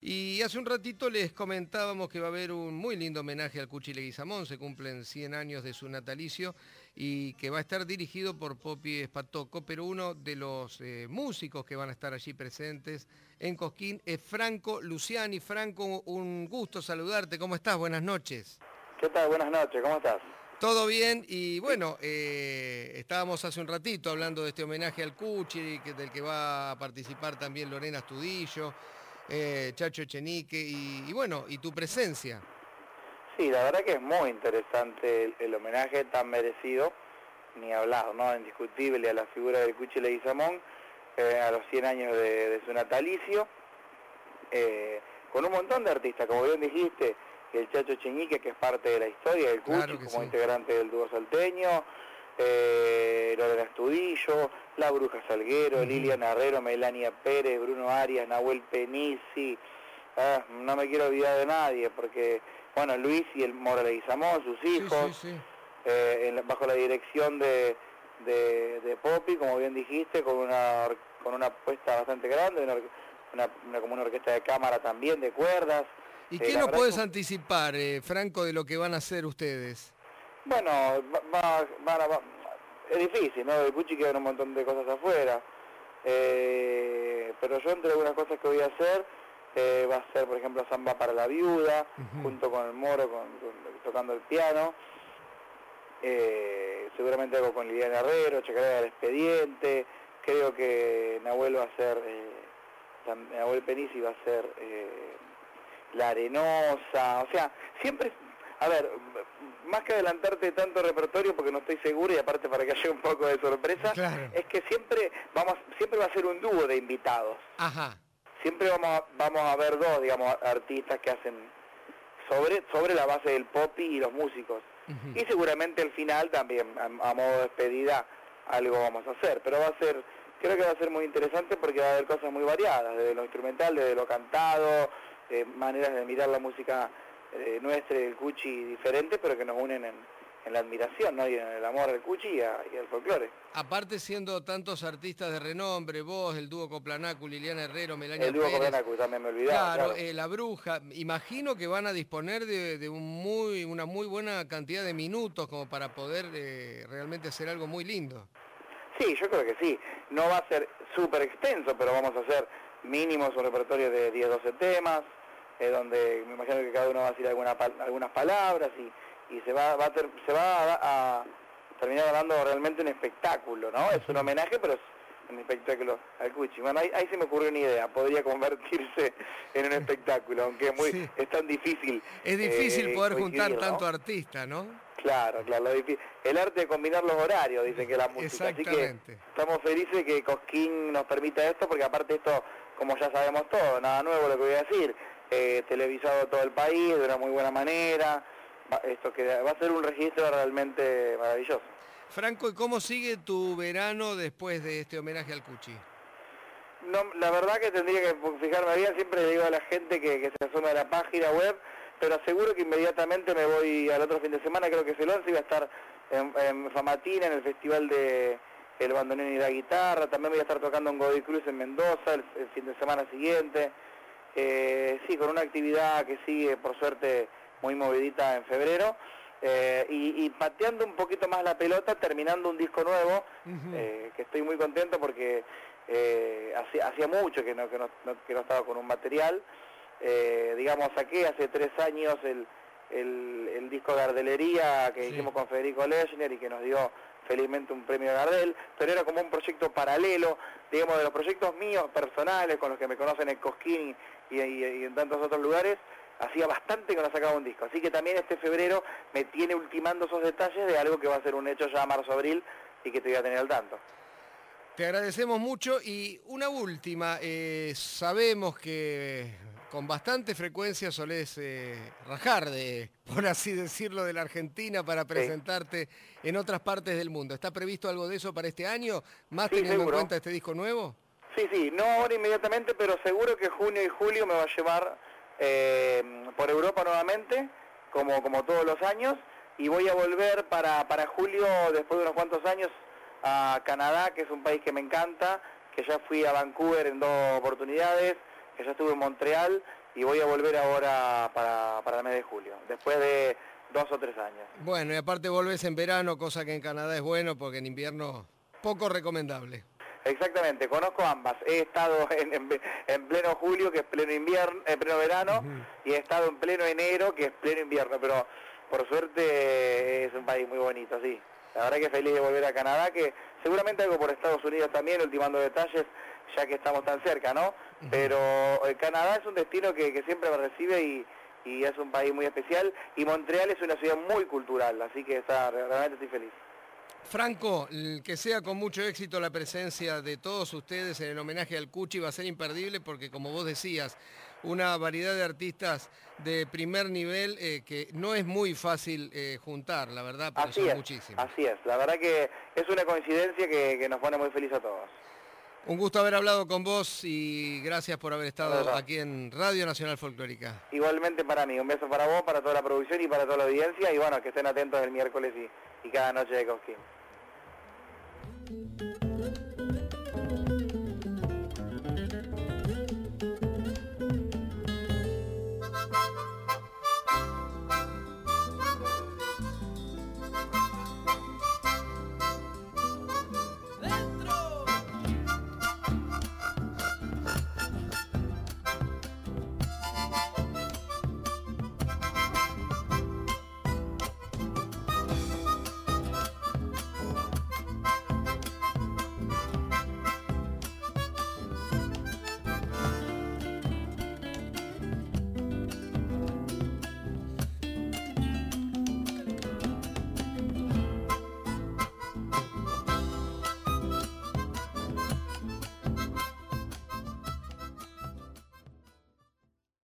Y hace un ratito les comentábamos que va a haber un muy lindo homenaje al Cuchi Leguizamón, se cumplen 100 años de su natalicio y que va a estar dirigido por Popi Espatoco, pero uno de los músicos que van a estar allí presentes en Cosquín es Franco Luciani. Franco, un gusto saludarte, ¿cómo estás? Buenas noches. ¿Qué tal? Buenas noches, ¿cómo estás? Todo bien y bueno, estábamos hace un ratito hablando de este homenaje al Cuchi, del que va a participar también Lorena Astudillo, Chacho Echenique y bueno, y tu presencia. Sí, la verdad que es muy interesante el homenaje tan merecido, ni hablar, ¿no? Indiscutible a la figura del Cuchi Leguizamón, a los 100 años de su natalicio, con un montón de artistas, como bien dijiste, el Chacho Echenique, que es parte de la historia del Cuchi, Claro que como sí. integrante del dúo salteño, Lorena Astudillo, La Bruja Salguero, Lilian Herrero, Melania Pérez, Bruno Arias, Nahuel Penisi, no me quiero olvidar de nadie, porque, bueno, Luis y el Mora Leguizamón, sus hijos, Sí. bajo la dirección de Popi, como bien dijiste, con una apuesta bastante grande, como una orquesta de cámara también, de cuerdas. ¿Y qué La nos verdad puedes que, anticipar, Franco, de lo que van a hacer ustedes? bueno, es difícil, ¿no? El Cuchi quedan un montón de cosas afuera, pero yo entre algunas cosas que voy a hacer, va a ser, por ejemplo, Samba para la Viuda, junto con el Moro, tocando el piano. Seguramente algo con Liliana Herrero, Chacarera del Expediente. Creo que Nahuel va a ser, Nahuel Penisi va a ser La Arenosa. O sea, siempre, a ver, más que adelantarte tanto repertorio porque no estoy seguro y aparte para que haya un poco de sorpresa, Claro. es que siempre va a ser un dúo de invitados. Ajá. Siempre vamos a ver dos, digamos, artistas que hacen sobre la base del Popi y los músicos. Y seguramente al final también, a modo de despedida, algo vamos a hacer. Pero creo que va a ser muy interesante porque va a haber cosas muy variadas, desde lo instrumental, desde lo cantado, maneras de mirar la música nuestra y del Cuchi diferente, pero que nos unen en la admiración, ¿no? Y en el amor al Cuchi y al folclore. Aparte siendo tantos artistas de renombre, vos, el dúo Coplanacu, Liliana Herrero, Melania El dúo Pérez, Coplanacu también me olvidaba, claro, claro. La Bruja, imagino que van a disponer de una muy buena cantidad de minutos como para poder realmente hacer algo muy lindo. Sí, yo creo que sí. No va a ser súper extenso, pero vamos a hacer mínimos un repertorio de 10-12 temas, donde me imagino que cada uno va a decir algunas palabras y se va a terminar dando realmente un espectáculo, ¿no? Es un homenaje, pero es un espectáculo al Cuchi. Bueno, ahí se me ocurrió una idea, podría convertirse en un espectáculo, aunque Sí. es tan difícil. Es difícil poder juntar Coincidir, ¿no? tanto artista, ¿no? Claro, el arte de combinar los horarios, dicen que la música. Así que Exactamente. estamos felices que Cosquín nos permita esto, porque aparte esto, como ya sabemos todo, nada nuevo lo que voy a decir, televisado todo el país de una muy buena manera, esto que va a ser un registro realmente maravilloso. Franco, ¿y cómo sigue tu verano después de este homenaje al Cuchi? No, la verdad que tendría que fijarme bien, siempre le digo a la gente que se asome a la página web, pero aseguro que inmediatamente me voy al otro fin de semana, creo que es el 11, y voy a estar en Famatina, en el festival de el bandoneón y la guitarra, también voy a estar tocando en Godoy Cruz en Mendoza el fin de semana siguiente, sí, con una actividad que sigue por suerte muy movidita en febrero, y pateando un poquito más la pelota, terminando un disco nuevo, que estoy muy contento porque hacía mucho que no estaba con un material. Digamos, saqué hace 3 años el disco Gardelería que hicimos con Federico Lechner y que nos dio felizmente un premio Gardel, pero era como un proyecto paralelo, digamos, de los proyectos míos personales, con los que me conocen en Cosquín y en tantos otros lugares. Hacía bastante que no sacaba un disco, así que también este febrero me tiene ultimando esos detalles de algo que va a ser un hecho ya marzo-abril y que te voy a tener al tanto. Te agradecemos mucho y una última, sabemos que con bastante frecuencia solés rajar, por así decirlo, de la Argentina para Sí, presentarte en otras partes del mundo. ¿Está previsto algo de eso para este año, más sí, teniendo en seguro. cuenta este disco nuevo? Sí, no ahora inmediatamente, pero seguro que junio y julio me va a llevar por Europa nuevamente, como todos los años, y voy a volver para julio, después de unos cuantos años, a Canadá, que es un país que me encanta, que ya fui a Vancouver en 2 oportunidades, que ya estuve en Montreal, y voy a volver ahora para el mes de julio, después de 2 o 3 años. Bueno, y aparte volvés en verano, cosa que en Canadá es bueno porque en invierno poco recomendable. Exactamente, conozco ambas. He estado en pleno julio, que es pleno invierno, pleno verano, y he estado en pleno enero, que es pleno invierno, pero por suerte es un país muy bonito, sí. La verdad que feliz de volver a Canadá, que seguramente algo por Estados Unidos también, ultimando detalles, ya que estamos tan cerca, ¿no? Pero Canadá es un destino que siempre me recibe y es un país muy especial, y Montreal es una ciudad muy cultural, así que realmente estoy feliz. Franco, que sea con mucho éxito la presencia de todos ustedes en el homenaje al Cuchi va a ser imperdible porque, como vos decías, una variedad de artistas de primer nivel que no es muy fácil juntar, la verdad, pero son muchísimos. Así es, la verdad que es una coincidencia que nos pone muy felices a todos. Un gusto haber hablado con vos y gracias por haber estado aquí en Radio Nacional Folclórica. Igualmente para mí, un beso para vos, para toda la producción y para toda la audiencia, y bueno, que estén atentos el miércoles y cada noche de Cosquín.